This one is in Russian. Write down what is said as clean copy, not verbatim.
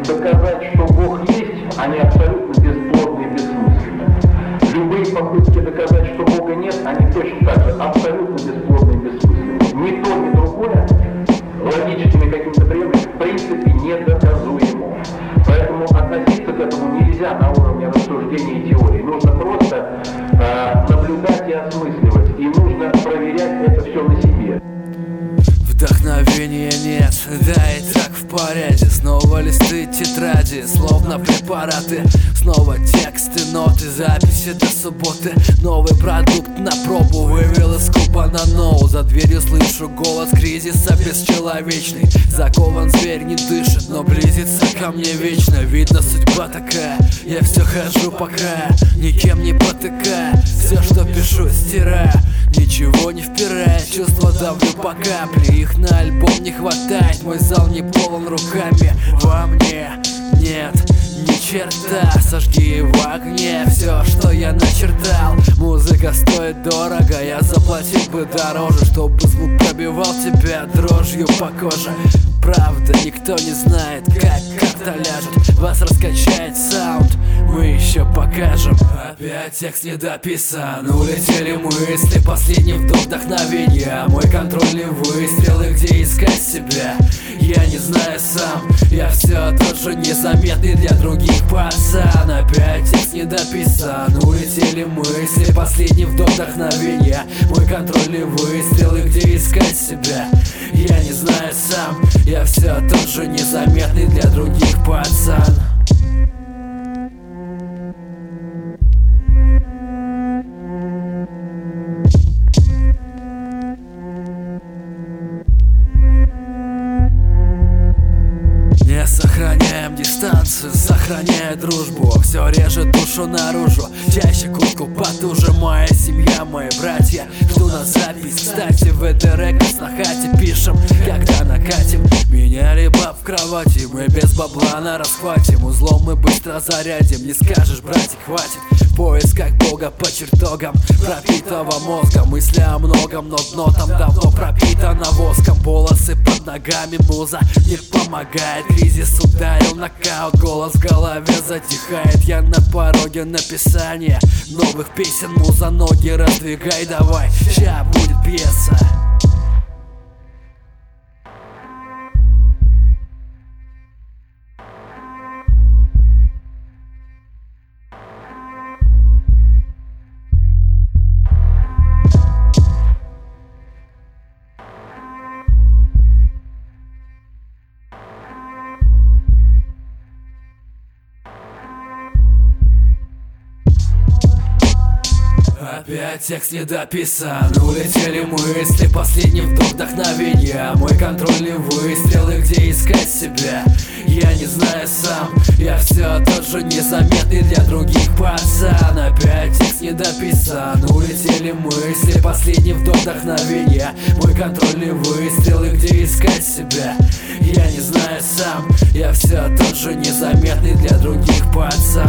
доказать, что Бог есть, они абсолютно бесплодны и бессмысленны. Любые попытки доказать, что Бога нет, они точно так же абсолютно бесплодны и бессмысленны. Ни то, ни другое логическими какими-то приемами в принципе недоказуемо. Поэтому относиться к этому нельзя на уровне рассуждений и теории. Нужно просто наблюдать и осмысливать. И нужно проверять это все на себе. Вдохновения нет, да и так в порядке. Снова листы тетради, словно препараты. Снова тексты, ноты, записи до субботы. Новый продукт на пробу вывел из куба на ноу. За дверью слышу голос кризиса бесчеловечный. Закован зверь, не дышит, но близится ко мне вечно. Видно, судьба такая, я все хожу пока никем не потыкая. Все, что пишу, стираю, ничего не впирая. Чувства давлю по капле, их на альбом не хватает. Мой зал не полон руками, во мне нет ни черта. Сожги в огне все, что я начертал. Музыка стоит дорого, я заплатил бы дороже, чтобы звук пробивал тебя дрожью по коже. Правда, никто не знает, как карта ляжет. Вас раскачает саунд, мы еще покажем. Опять текст не дописан, улетели мысли, последний вдох вдохновения. Мой контрольный выстрел, и где искать себя я не знаю сам. Я все тот же незаметный для других пацан. Опять текст не дописан, улетели мысли, последний вдох вдохновения. Мой контрольный выстрел, и где искать себя я не знаю сам. Я все тот же незаметный для других пацан. Не сохраняем дистанцию, сохраняя дружбу. Все режет душу наружу, чаще куртку потуже. Моя семья, мои братья, жду на запись. Кстати, в этой рекордс на хате пишем, когда накатим. Меня либо в кровати, мы без бабла на расхвате. Узлом мы быстро зарядим, не скажешь, братик, хватит. Поиск как Бога по чертогам пропитого мозга. Мысли о многом, но дно там давно пропитано воском. Волосы под ногами, муза не помогает. Кризис ударил, нокаут, голос в голове затихает. Я на пороге написания новых песен. Муза, ноги раздвигай давай, ща будет пьеса. Опять текст не дописан, улетели мысли, последний вдох вдохновения. Мой контрольный выстрел, и где искать себя я не знаю сам. Я все тот же незаметный для других пацан. Опять текст не дописан, улетели мысли, последний вдох вдохновения. Мой контрольный выстрел, и где искать себя я не знаю сам. Я все тот же незаметный для других пацан.